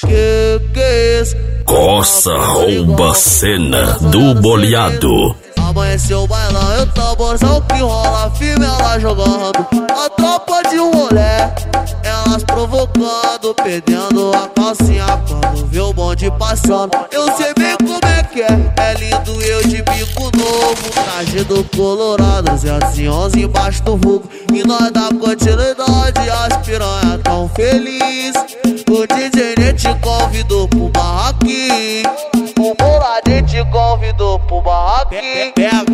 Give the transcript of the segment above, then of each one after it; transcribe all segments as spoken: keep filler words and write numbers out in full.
Que que é isso? Coça rouba cena do boleado. Amanheceu o bailão, eu tamborzão que rola, firme ela jogando. A tropa de um rolê, elas provocando, perdendo a calcinha quando vê o bonde passando. Eu sei bem como é que é, é lindo eu de bico novo, traje do colorado, duzentos e onze embaixo do vulgo. E nós da continuidade, as piranha tão feliz. O D J nem te convidou pro barraquinho, o boladinho te convidou pro barraquinho. Pega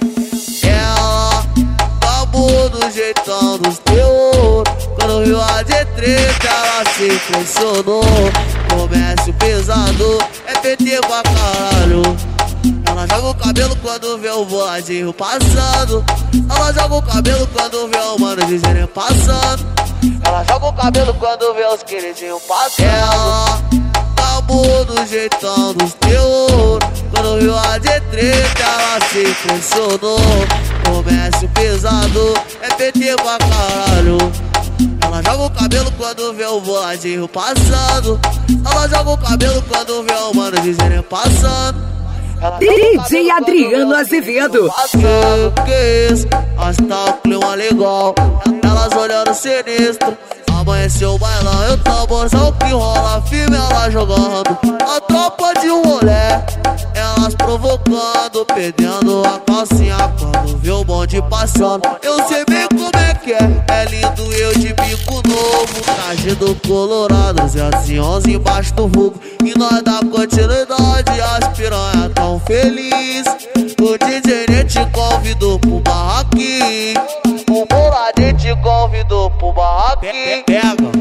Ela acabou do jeitão dos teus. Quando viu a de treta, ela se impressionou. Comércio pesado, é P T pra caralho. Ela joga o cabelo quando vê o boladinho passando. Ela joga o cabelo quando vê o mano dizendo passando. Ela joga o cabelo quando vê os queridinhos passando. Ela acabou do jeitão dos teus. Quando viu a de treta, ela se impressionou. Comércio pesado, é P T pra caralho. Ela joga o cabelo quando vê o boladinho passando. Ela joga o cabelo quando vê o mano dizendo passando. D J Adriano Azevedo. Que que é isso? As tá o clima legal, elas olhando sinistro. Amanheceu o bailão, eu tamborzão que rola, firme ela jogando. A tropa de um rolê, elas provocando, perdendo a calcinha quando vê o bonde passando. Eu sei bem como é que é, é lindo eu de bico novo, traje do colorado, duzentos e onze embaixo do vulgo. E nós da continuidade, as piranha tão feliz. O D J nem te convidou pro barraquinho, o boladinho te convidou pro barraquinho. Pega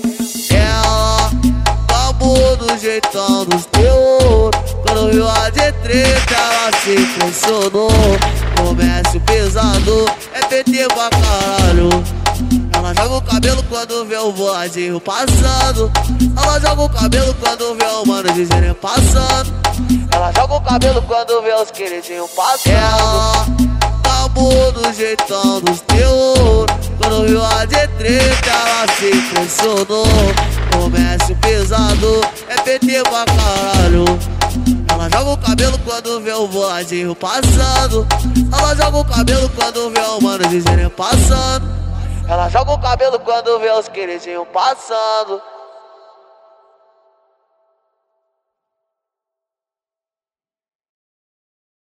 Ela acabou do jeitão dos teus. Quando viu a de treta, ela se impressionou. Comércio pesado, é P T pra caralho. Ela joga o cabelo quando vê o boladinho passando. Ela joga o cabelo quando vê o mano dizendo passando. Ela joga o cabelo quando vê os queridinhos passando. Ela acabou do jeitão dos teus. Quando viu a de treta, ela se impressionou. Comércio pesado, é P T pra caralho. Ela joga o cabelo quando vê o boladinho passando. Ela joga o cabelo quando vê o mano dizendo passando. Ela joga o cabelo quando vê os queridinhos passando.